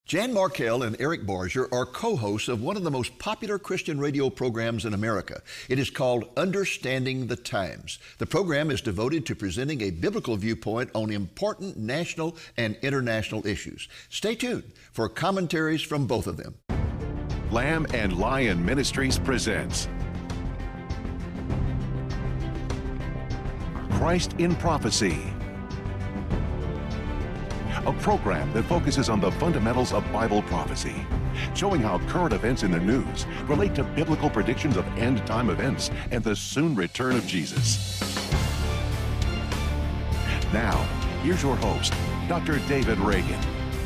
Jan Markell and Eric Barger are co-hosts of one of the most popular Christian radio programs in America. It is called Understanding the Times. The program is devoted to presenting a biblical viewpoint on important national and international issues. Stay tuned for commentaries from both of them. Lamb and Lion Ministries presents Christ in Prophecy, a program that focuses on the fundamentals of Bible prophecy, showing how current events in the news relate to biblical predictions of end-time events and the soon return of Jesus. Now, here's your host, Dr. David Reagan.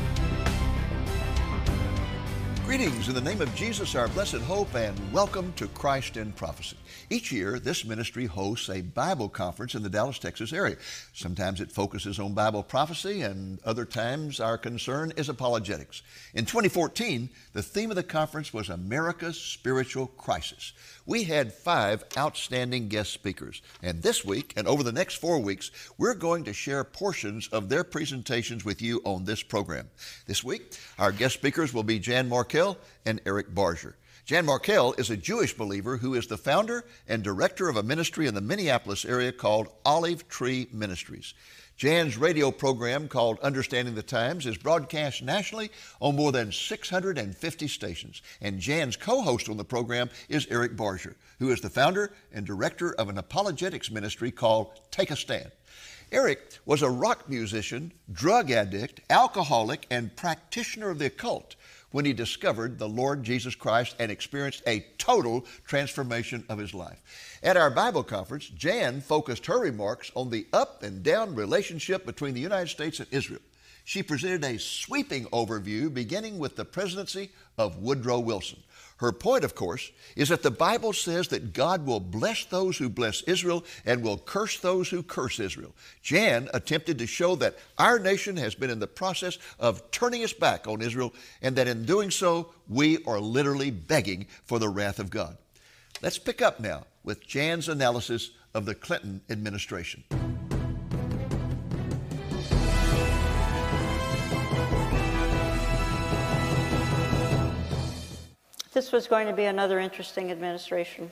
Greetings in the name of Jesus, our blessed hope, and welcome to Christ in Prophecy. Each year, this ministry hosts a Bible conference in the Dallas, Texas area. Sometimes it focuses on Bible prophecy, and other times our concern is apologetics. In 2014, the theme of the conference was America's Spiritual Crisis. We had 5 outstanding guest speakers, and this week and over the next 4 weeks, we're going to share portions of their presentations with you on this program. This week, our guest speakers will be Jan Markell and Eric Barger. Jan Markell is a Jewish believer who is the founder and director of a ministry in the Minneapolis area called Olive Tree Ministries. Jan's radio program called Understanding the Times is broadcast nationally on more than 650 stations. And Jan's co-host on the program is Eric Barger, who is the founder and director of an apologetics ministry called Take a Stand. Eric was a rock musician, drug addict, alcoholic, and practitioner of the occult when he discovered the Lord Jesus Christ and experienced a total transformation of his life. At our Bible conference, Jan focused her remarks on the up and down relationship between the United States and Israel. She presented a sweeping overview beginning with the presidency of Woodrow Wilson. Her point, of course, is that the Bible says that God will bless those who bless Israel and will curse those who curse Israel. Jan attempted to show that our nation has been in the process of turning its back on Israel, and that in doing so, we are literally begging for the wrath of God. Let's pick up now with Jan's analysis of the Clinton administration. This was going to be another interesting administration.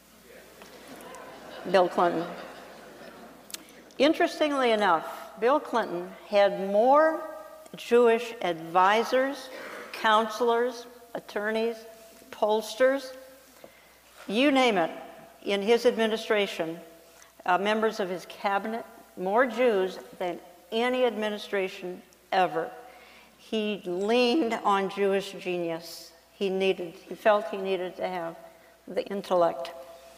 Bill Clinton. Interestingly enough, Bill Clinton had more Jewish advisors, counselors, attorneys, pollsters, you name it, in his administration, members of his cabinet, more Jews than any administration ever. He leaned on Jewish genius. He felt he needed to have the intellect.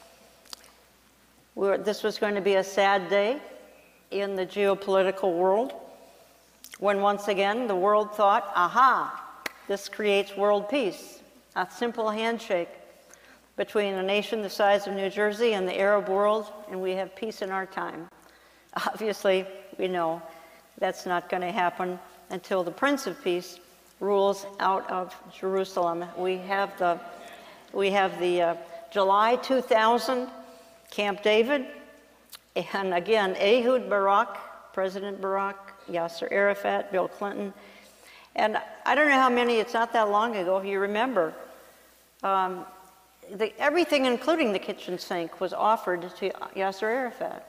This was going to be a sad day in the geopolitical world when once again the world thought, aha, this creates world peace. A simple handshake between a nation the size of New Jersey and the Arab world, and we have peace in our time. Obviously, we know that's not going to happen until the Prince of Peace rules out of Jerusalem. We have the July 2000 Camp David, and again, Ehud Barak, President Barak, Yasser Arafat, Bill Clinton. And I don't know how many, it's not that long ago, if you remember, everything, including the kitchen sink, was offered to Yasser Arafat.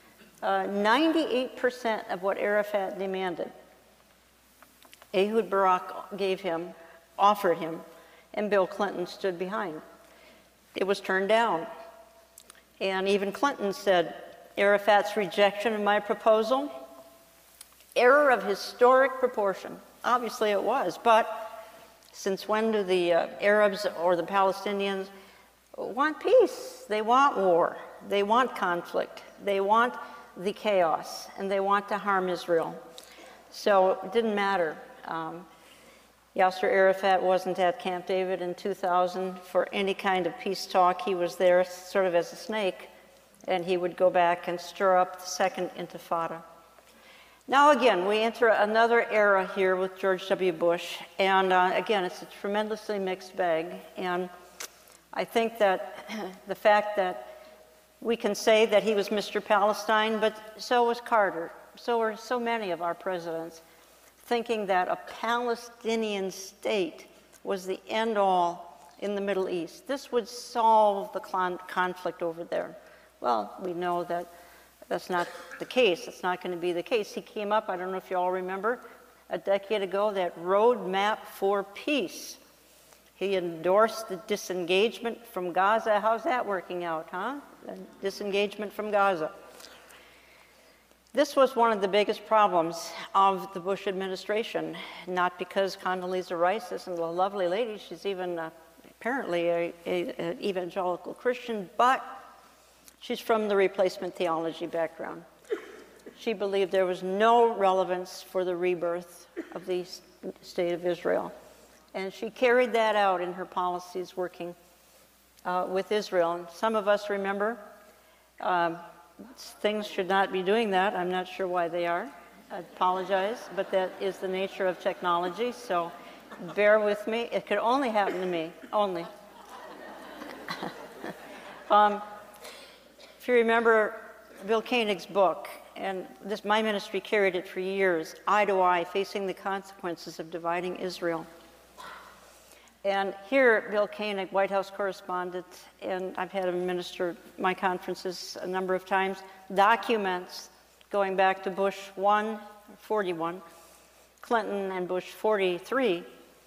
98% of what Arafat demanded, Ehud Barak offered him, and Bill Clinton stood behind. It was turned down. And even Clinton said, Arafat's rejection of my proposal, error of historic proportion. Obviously it was, but since when do the Arabs or the Palestinians want peace? They want war. They want conflict. They want the chaos, and they want to harm Israel. So it didn't matter. Yasser Arafat wasn't at Camp David in 2000 for any kind of peace talk. He was there sort of as a snake, and he would go back and stir up the second intifada. Now again, we enter another era here with George W. Bush, and again, it's a tremendously mixed bag, and I think that the fact that we can say that he was Mr. Palestine, but so was Carter, so were so many of our presidents. thinking that a Palestinian state was the end-all in the Middle East. This would solve the conflict over there. Well, we know that that's not the case. It's not going to be the case. He came up, I don't know if you all remember, a decade ago, that roadmap for peace. He endorsed the disengagement from Gaza. How's that working out, huh? Disengagement from Gaza. This was one of the biggest problems of the Bush administration, not because Condoleezza Rice isn't a lovely lady, she's even apparently an evangelical Christian, but she's from the replacement theology background. She believed there was no relevance for the rebirth of the state of Israel. And she carried that out in her policies working with Israel. And some of us remember things should not be doing that. I'm not sure why they are. I apologize, but that is the nature of technology, so bear with me. It could only happen to me, only. If you remember Bill Koenig's book, and my ministry carried it for years, Eye to Eye, Facing the Consequences of Dividing Israel. And here, Bill Koenig, White House correspondent, and I've had him minister my conferences a number of times, documents going back to Bush 1, 41, Clinton and Bush 43,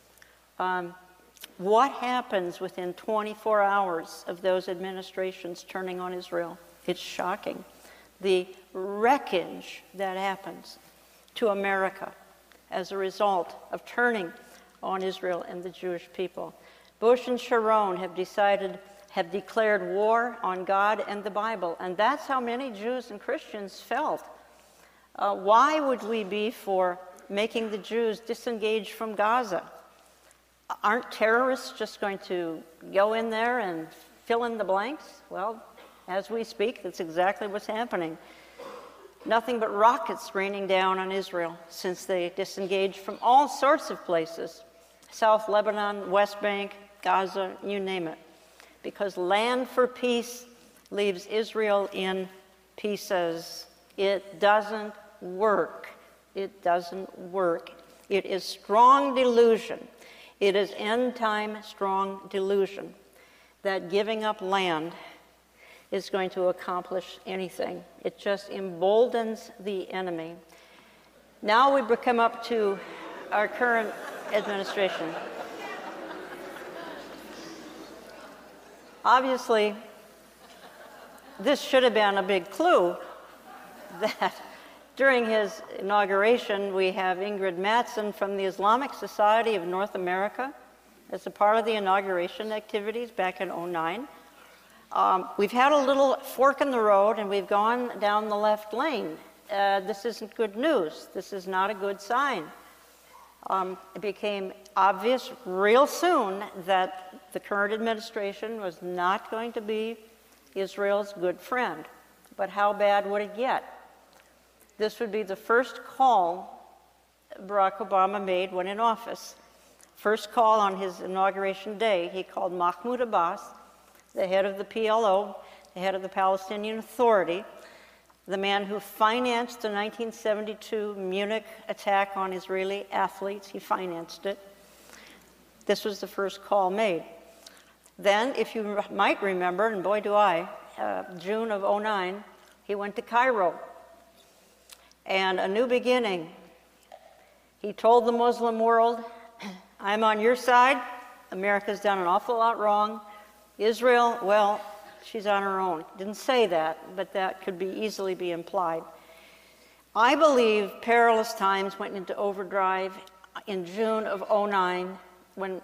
what happens within 24 hours of those administrations turning on Israel? It's shocking. The wreckage that happens to America as a result of turning on Israel and the Jewish people. Bush and Sharon have declared war on God and the Bible, and that's how many Jews and Christians felt. Why would we be for making the Jews disengage from Gaza? Aren't terrorists just going to go in there and fill in the blanks? Well, as we speak, that's exactly what's happening. Nothing but rockets raining down on Israel since they disengaged from all sorts of places. South Lebanon, West Bank, Gaza, you name it. Because land for peace leaves Israel in pieces. It doesn't work. It doesn't work. It is strong delusion. It is end-time strong delusion that giving up land is going to accomplish anything. It just emboldens the enemy. Now we come up to our current administration. Obviously, this should have been a big clue that during his inauguration, we have Ingrid Mattson from the Islamic Society of North America as a part of the inauguration activities back in '09. We've had a little fork in the road and we've gone down the left lane. This isn't good news. This is not a good sign. It became obvious real soon that the current administration was not going to be Israel's good friend. But how bad would it get? This would be the first call Barack Obama made when in office. First call on his inauguration day, he called Mahmoud Abbas, the head of the PLO, the head of the Palestinian Authority, the man who financed the 1972 Munich attack on Israeli athletes. He financed it. This was the first call made. Then, if you might remember, and boy do I, June of '09, he went to Cairo. And a new beginning. He told the Muslim world, I'm on your side. America's done an awful lot wrong. Israel, well, she's on her own. Didn't say that, but that could easily be implied. I believe perilous times went into overdrive in June of '09 when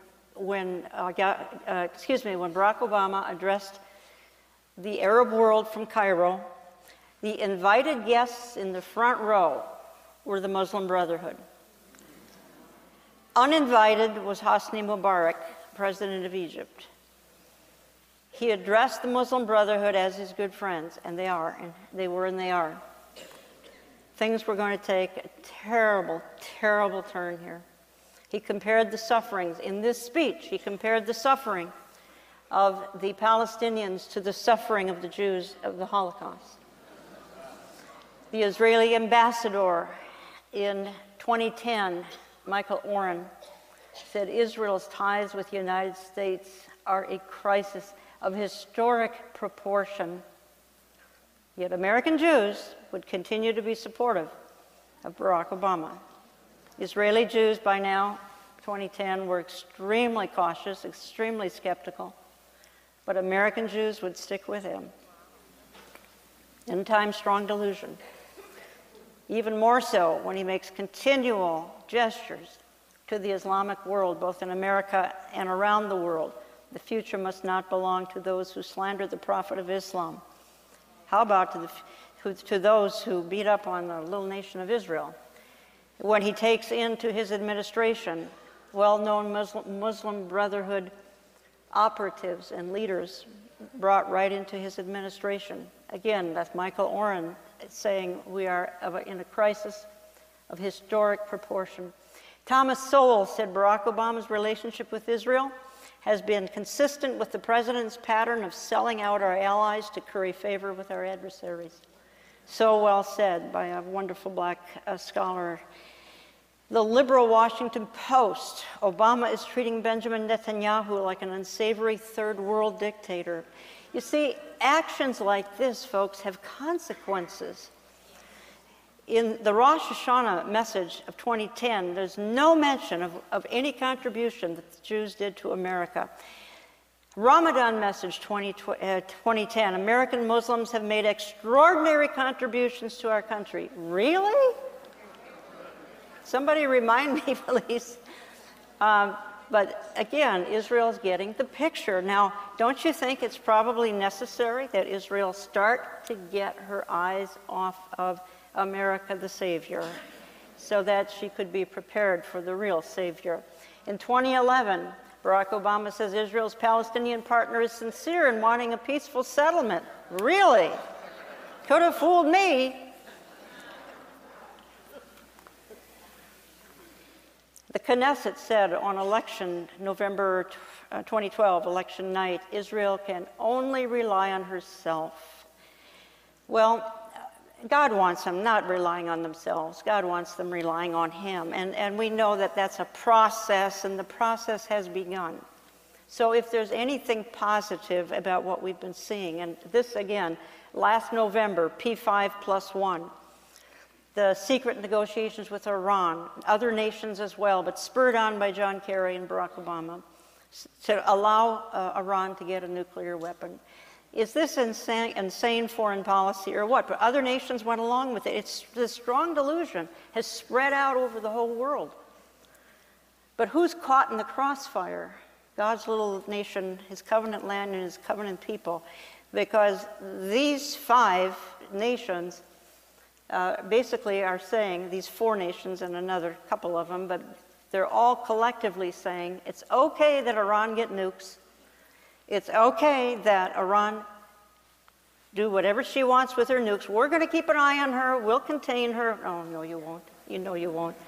Barack Obama addressed the Arab world from Cairo. The invited guests in the front row were the Muslim Brotherhood. Uninvited was Hosni Mubarak, president of Egypt. He addressed the Muslim Brotherhood as his good friends, and they are, and they were and they are. Things were going to take a terrible, terrible turn here. He compared the sufferings, in this speech, he compared the suffering of the Palestinians to the suffering of the Jews of the Holocaust. The Israeli ambassador In 2010, Michael Oren said Israel's ties with the United States are a crisis of historic proportion. Yet American Jews would continue to be supportive of Barack Obama. Israeli Jews by now, 2010, were extremely cautious, extremely skeptical, but American Jews would stick with him. End time strong delusion. Even more so when he makes continual gestures to the Islamic world, both in America and around the world. The future must not belong to those who slander the Prophet of Islam. How about to those who beat up on the little nation of Israel? When he takes into his administration well-known Muslim Brotherhood operatives and leaders brought right into his administration. Again, that's Michael Oren saying we are in a crisis of historic proportion. Thomas Sowell said Barack Obama's relationship with Israel has been consistent with the president's pattern of selling out our allies to curry favor with our adversaries. So well said by a wonderful black scholar. The liberal Washington Post, Obama is treating Benjamin Netanyahu like an unsavory third world dictator. You see, actions like this, folks, have consequences. In the Rosh Hashanah message of 2010, there's no mention of any contribution that the Jews did to America. Ramadan message 2010, American Muslims have made extraordinary contributions to our country. Really? Somebody remind me, please. But again, Israel's getting the picture. Now, don't you think it's probably necessary that Israel start to get her eyes off of America the Savior so that she could be prepared for the real Savior? In 2011, Barack Obama says Israel's Palestinian partner is sincere in wanting a peaceful settlement. Really? Could have fooled me. The Knesset said on November 2012, election night, Israel can only rely on herself. Well, God wants them not relying on themselves. God wants them relying on Him. And we know that that's a process, and the process has begun. So if there's anything positive about what we've been seeing, and this again, last November, P5+1, the secret negotiations with Iran, other nations as well, but spurred on by John Kerry and Barack Obama, to allow Iran to get a nuclear weapon. Is this insane foreign policy or what? But other nations went along with it. The strong delusion has spread out over the whole world. But who's caught in the crossfire? God's little nation, His covenant land and His covenant people. Because these 5 nations basically are saying, these 4 nations and another couple of them, but they're all collectively saying it's okay that Iran get nukes. It's okay that Iran do whatever she wants with her nukes. We're going to keep an eye on her. We'll contain her. Oh, no, you won't. You know you won't.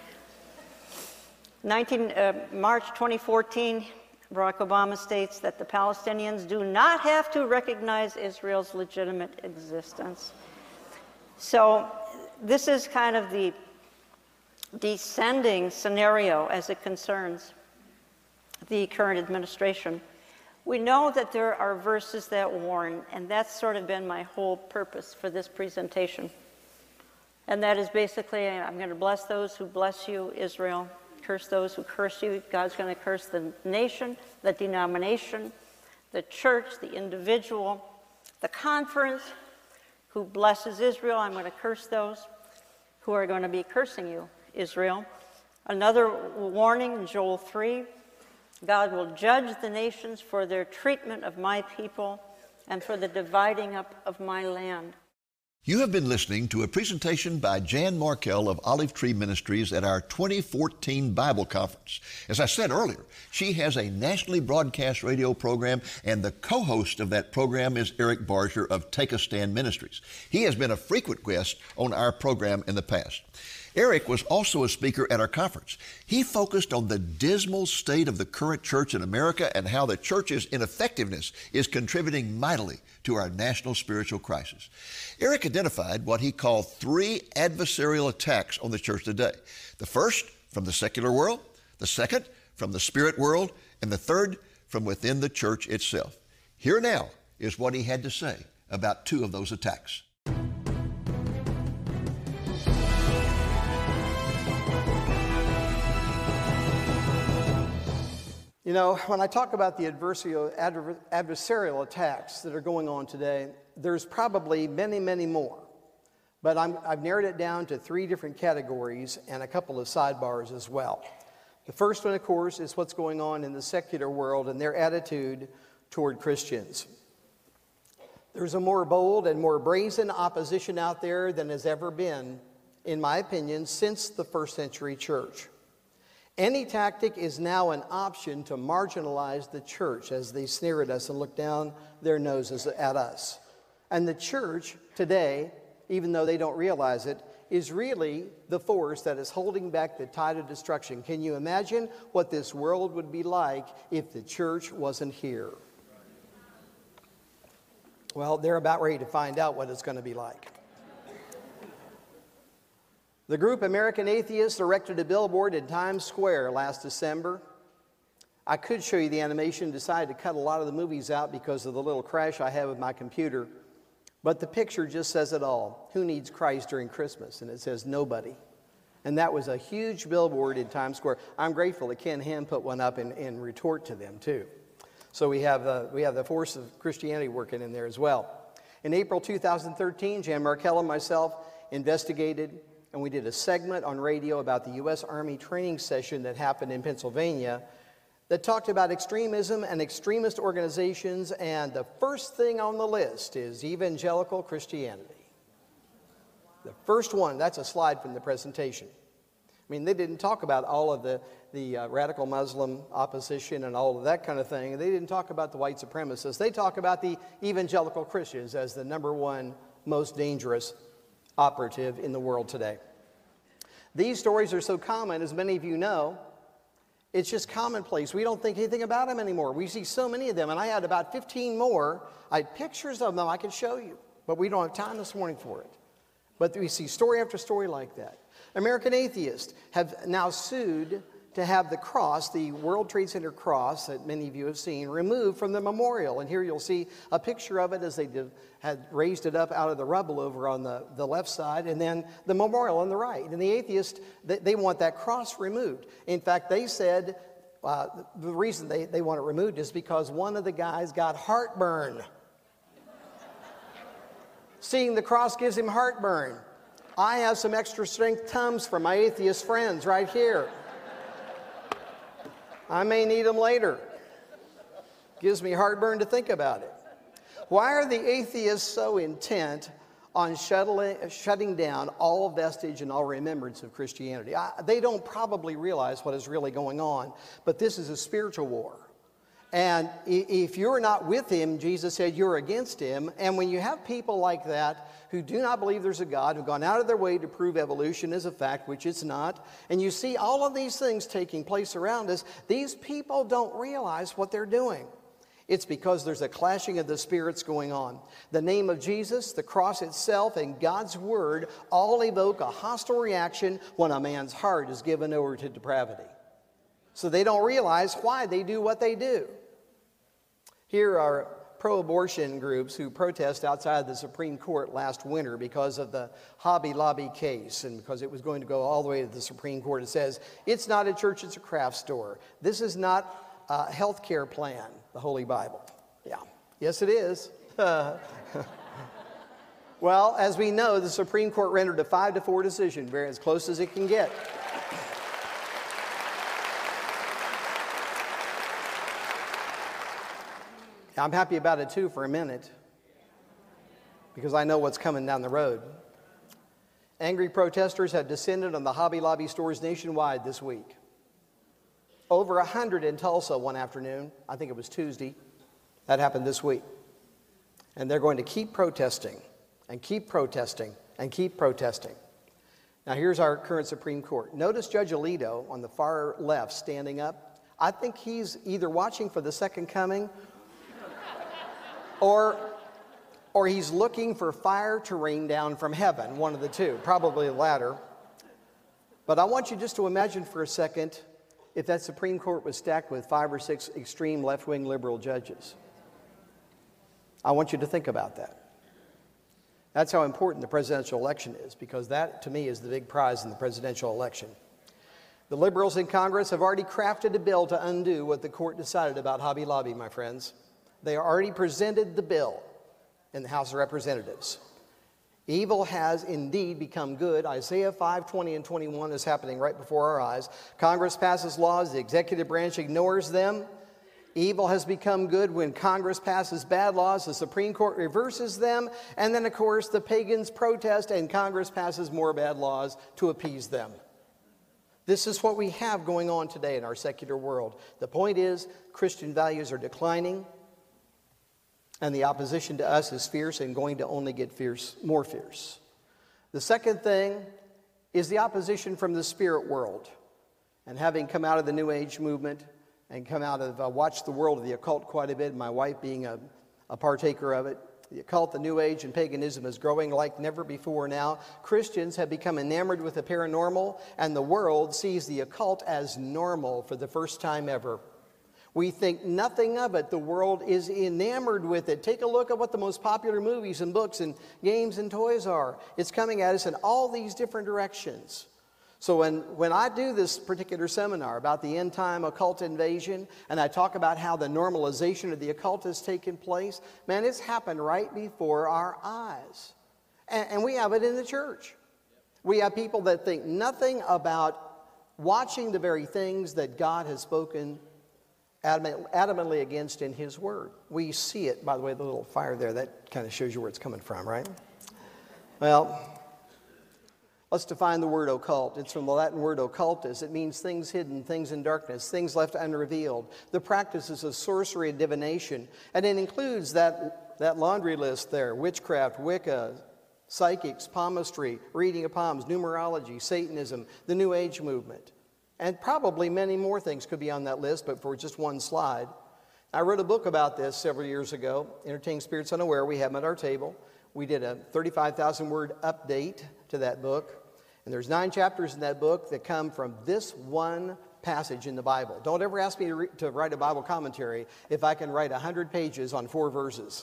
March 2014, Barack Obama states that the Palestinians do not have to recognize Israel's legitimate existence. So this is kind of the descending scenario as it concerns the current administration. We know that there are verses that warn, and that's sort of been my whole purpose for this presentation. And that is basically, I'm going to bless those who bless you, Israel, curse those who curse you. God's going to curse the nation, the denomination, the church, the individual, the conference who blesses Israel. I'm going to curse those who are going to be cursing you, Israel. Another warning in Joel 3, God will judge the nations for their treatment of my people and for the dividing up of my land. You have been listening to a presentation by Jan Markell of Olive Tree Ministries at our 2014 Bible Conference. As I said earlier, she has a nationally broadcast radio program, and the co-host of that program is Eric Barger of Take a Stand Ministries. He has been a frequent guest on our program in the past. Eric was also a speaker at our conference. He focused on the dismal state of the current church in America and how the church's ineffectiveness is contributing mightily to our national spiritual crisis. Eric identified what he called 3 adversarial attacks on the church today. The first, from the secular world; the second, from the spirit world; and the third, from within the church itself. Here now is what he had to say about 2 of those attacks. You know, when I talk about the adversarial attacks that are going on today, there's probably many, many more. But I've narrowed it down to 3 different categories and a couple of sidebars as well. The first one, of course, is what's going on in the secular world and their attitude toward Christians. There's a more bold and more brazen opposition out there than has ever been, in my opinion, since the first century church. Any tactic is now an option to marginalize the church as they sneer at us and look down their noses at us. And the church today, even though they don't realize it, is really the force that is holding back the tide of destruction. Can you imagine what this world would be like if the church wasn't here? Well, they're about ready to find out what it's going to be like. The group American Atheists erected a billboard in Times Square last December. I could show you the animation, decided to cut a lot of the movies out because of the little crash I have with my computer. But the picture just says it all. Who needs Christ during Christmas? And it says nobody. And that was a huge billboard in Times Square. I'm grateful that Ken Ham put one up in retort to them too. So we have the force of Christianity working in there as well. In April 2013, Jan Markell and myself investigated, and we did a segment on radio about the U.S. Army training session that happened in Pennsylvania that talked about extremism and extremist organizations, and the first thing on the list is evangelical Christianity. The first one, that's a slide from the presentation. I mean, they didn't talk about all of the radical Muslim opposition and all of that kind of thing. They didn't talk about the white supremacists. They talk about the evangelical Christians as the number one most dangerous operative in the world today. These stories are so common, as many of you know, it's just commonplace. We don't think anything about them anymore. We see so many of them, and I had about 15 more. I had pictures of them I could show you, but we don't have time this morning for it. But we see story after story like that. American Atheists have now sued to have the cross, the World Trade Center cross that many of you have seen, removed from the memorial. And here you'll see a picture of it as they had raised it up out of the rubble over on the left side, and then the memorial on the right. And the atheists, they want that cross removed. In fact, they said the reason they want it removed is because one of the guys got heartburn. Seeing the cross gives him heartburn. I have some extra strength Tums for my atheist friends right here. I may need them later. Gives me heartburn to think about it. Why are the atheists so intent on shutting down all vestige and all remembrance of Christianity? They don't probably realize what is really going on, but this is a spiritual war. And if you're not with him, Jesus said, you're against him. And when you have people like that who do not believe there's a God, who've gone out of their way to prove evolution is a fact, which it's not, and you see all of these things taking place around us, these people don't realize what they're doing. It's because there's a clashing of the spirits going on. The name of Jesus, the cross itself, and God's word all evoke a hostile reaction when a man's heart is given over to depravity. So they don't realize why they do what they do. Here are pro-abortion groups who protest outside the Supreme Court last winter because of the Hobby Lobby case, and because it was going to go all the way to the Supreme Court. It says, it's not a church, it's a craft store. This is not a health care plan, the Holy Bible. Yeah, yes it is. Well, as we know, the Supreme Court rendered a 5-4 decision, very as close as it can get. I'm happy about it too for a minute, because I know what's coming down the road. Angry protesters have descended on the Hobby Lobby stores nationwide this week. Over 100 in Tulsa one afternoon. I think it was Tuesday. That happened this week. And they're going to keep protesting and keep protesting and keep protesting. Now, here's our current Supreme Court. Notice Judge Alito on the far left standing up. I think he's either watching for the second coming or he's looking for fire to rain down from heaven, one of the two, probably the latter. But I want you just to imagine for a second if that Supreme Court was stacked with 5 or 6 extreme left-wing liberal judges. I want you to think about that. That's how important the presidential election is, because that, to me, is the big prize in the presidential election. The liberals in Congress have already crafted a bill to undo what the court decided about Hobby Lobby, my friends. They already presented the bill in the House of Representatives. Evil has indeed become good. Isaiah 5:20 and 21 is happening right before our eyes. Congress passes laws, the executive branch ignores them. Evil has become good when Congress passes bad laws, the Supreme Court reverses them, and then, of course, the pagans protest and Congress passes more bad laws to appease them. This is what we have going on today in our secular world. The point is, Christian values are declining, and the opposition to us is fierce and going to only get more fierce. The second thing is the opposition from the spirit world. And having come out of the New Age movement and come out of, watched the world of the occult quite a bit, my wife being a partaker of it, the occult, the New Age, and paganism is growing like never before now. Christians have become enamored with the paranormal, and the world sees the occult as normal for the first time ever. We think nothing of it. The world is enamored with it. Take a look at what the most popular movies and books and games and toys are. It's coming at us in all these different directions. So when I do this particular seminar about the end-time occult invasion, and I talk about how the normalization of the occult has taken place, man, it's happened right before our eyes. And we have it in the church. We have people that think nothing about watching the very things that God has spoken adamantly against in His Word. We see it, by the way, the little fire there, that kind of shows you where it's coming from, right? Well, let's define the word occult. It's from the Latin word occultus. It means things hidden, things in darkness, things left unrevealed. The practices of sorcery and divination. And it includes that laundry list there: witchcraft, Wicca, psychics, palmistry, reading of palms, numerology, Satanism, the New Age movement. And probably many more things could be on that list, but for just one slide. I wrote a book about this several years ago, Entertaining Spirits Unaware. We have them at our table. We did a 35,000-word update to that book. And there's 9 chapters in that book that come from this one passage in the Bible. Don't ever ask me to write a Bible commentary if I can write 100 pages on 4 verses.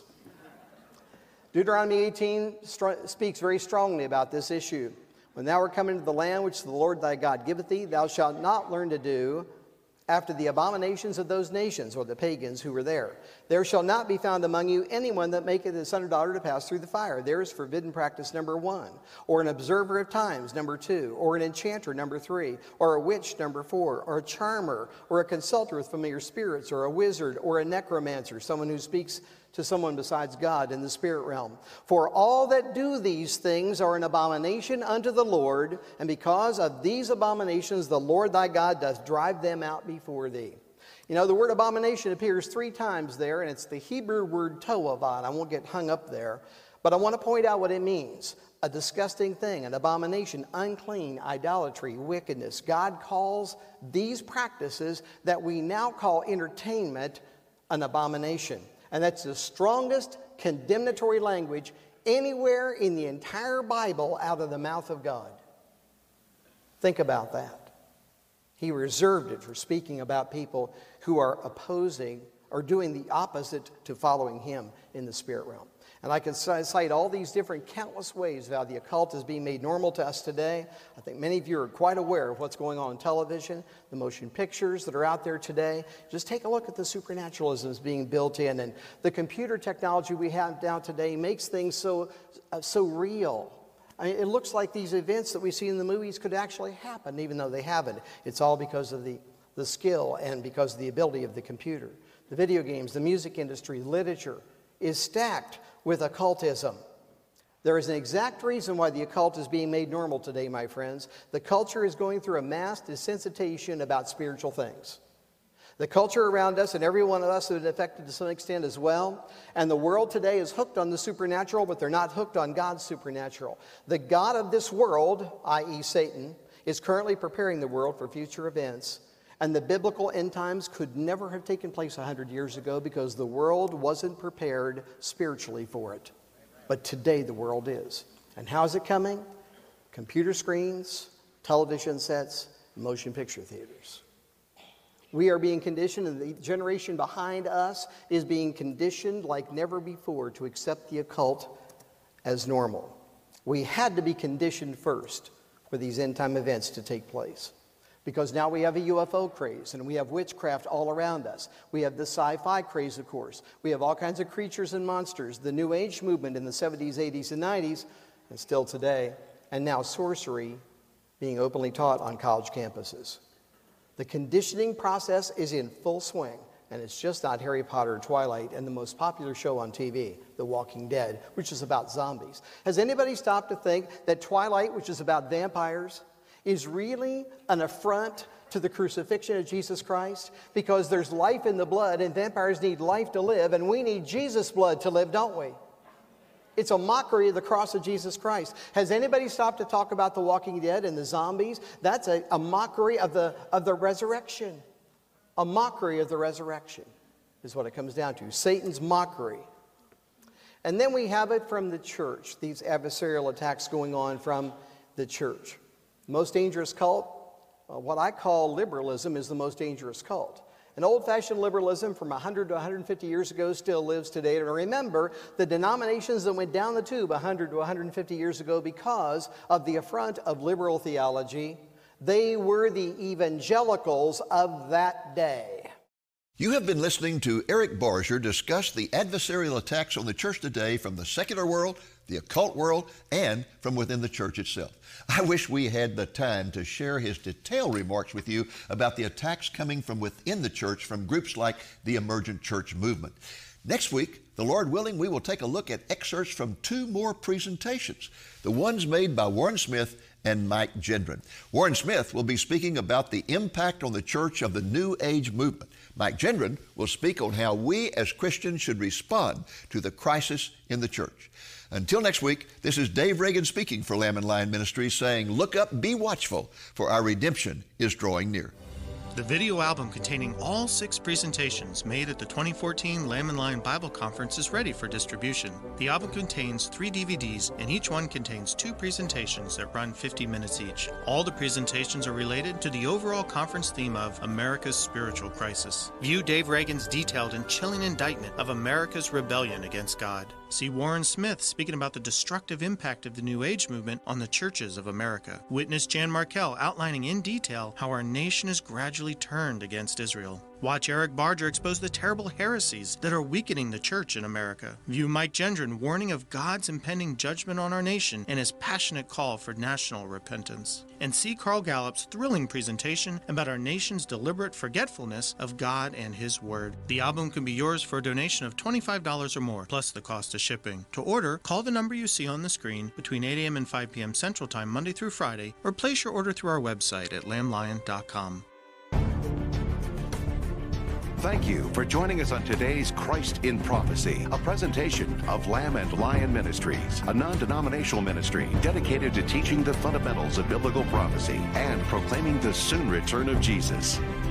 Deuteronomy 18 speaks very strongly about this issue. When thou art come into the land which the Lord thy God giveth thee, thou shalt not learn to do after the abominations of those nations, or the pagans who were there. There shall not be found among you anyone that maketh his son or daughter to pass through the fire. There is forbidden practice, number 1. Or an observer of times, number 2. Or an enchanter, number 3. Or a witch, number 4. Or a charmer, or a consulter with familiar spirits, or a wizard, or a necromancer, someone who speaks to someone besides God in the spirit realm. For all that do these things are an abomination unto the Lord, and because of these abominations the Lord thy God doth drive them out before thee. You know, the word abomination appears 3 times there, and it's the Hebrew word toavad. I won't get hung up there, but I want to point out what it means. A disgusting thing, an abomination, unclean, idolatry, wickedness. God calls these practices that we now call entertainment an abomination. And that's the strongest condemnatory language anywhere in the entire Bible out of the mouth of God. Think about that. He reserved it for speaking about people who are opposing or doing the opposite to following Him in the spirit realm. And I can cite all these different countless ways of how the occult is being made normal to us today. I think many of you are quite aware of what's going on in television, the motion pictures that are out there today. Just take a look at the supernaturalisms being built in, and the computer technology we have now today makes things so real. I mean, it looks like these events that we see in the movies could actually happen, even though they haven't. It's all because of the skill and because of the ability of the computer. The video games, the music industry, literature is stacked with occultism. There is an exact reason why the occult is being made normal today, my friends. The culture is going through a mass desensitization about spiritual things. The culture around us and every one of us has been affected to some extent as well. And the world today is hooked on the supernatural, but they're not hooked on God's supernatural. The God of this world, i.e. Satan, is currently preparing the world for future events. And the biblical end times could never have taken place 100 years ago because the world wasn't prepared spiritually for it. But today the world is. And how is it coming? Computer screens, television sets, motion picture theaters. We are being conditioned, and the generation behind us is being conditioned like never before to accept the occult as normal. We had to be conditioned first for these end-time events to take place. Because now we have a UFO craze, and we have witchcraft all around us. We have the sci-fi craze, of course. We have all kinds of creatures and monsters, the New Age movement in the 70s, 80s, and 90s, and still today, and now sorcery being openly taught on college campuses. The conditioning process is in full swing, and it's just not Harry Potter or Twilight and the most popular show on TV, The Walking Dead, which is about zombies. Has anybody stopped to think that Twilight, which is about vampires, is really an affront to the crucifixion of Jesus Christ? Because there's life in the blood, and vampires need life to live, and we need Jesus' blood to live, don't we? It's a mockery of the cross of Jesus Christ. Has anybody stopped to talk about The Walking Dead and the zombies? That's a mockery of the resurrection. A mockery of the resurrection is what it comes down to. Satan's mockery. And then we have it from the church, these adversarial attacks going on from the church. Most dangerous cult, what I call liberalism, is the most dangerous cult. An old-fashioned liberalism from 100 to 150 years ago still lives today. And remember, the denominations that went down the tube 100 to 150 years ago because of the affront of liberal theology, they were the evangelicals of that day. You have been listening to Eric Barger discuss the adversarial attacks on the church today from the secular world, the occult world, and from within the church itself. I wish we had the time to share his detailed remarks with you about the attacks coming from within the church from groups like the Emergent Church Movement. Next week, the Lord willing, we will take a look at excerpts from 2 more presentations, the ones made by Warren Smith and Mike Gendron. Warren Smith will be speaking about the impact on the church of the New Age movement. Mike Gendron will speak on how we as Christians should respond to the crisis in the church. Until next week, this is Dave Reagan speaking for Lamb and Lion Ministries, saying, look up, be watchful, for our redemption is drawing near. The video album containing all 6 presentations made at the 2014 Lamb and Lion Bible Conference is ready for distribution. The album contains 3 DVDs, and each one contains 2 presentations that run 50 minutes each. All the presentations are related to the overall conference theme of America's Spiritual Crisis. View Dave Reagan's detailed and chilling indictment of America's rebellion against God. See Warren Smith speaking about the destructive impact of the New Age movement on the churches of America. Witness Jan Markell outlining in detail how our nation is gradually turned against Israel. Watch Eric Barger expose the terrible heresies that are weakening the church in America. View Mike Gendron warning of God's impending judgment on our nation and his passionate call for national repentance. And see Carl Gallup's thrilling presentation about our nation's deliberate forgetfulness of God and His Word. The album can be yours for a donation of $25 or more, plus the cost of shipping. To order, call the number you see on the screen between 8 a.m. and 5 p.m. Central Time, Monday through Friday, or place your order through our website at lamblion.com. Thank you for joining us on today's Christ in Prophecy, a presentation of Lamb and Lion Ministries, a non-denominational ministry dedicated to teaching the fundamentals of biblical prophecy and proclaiming the soon return of Jesus.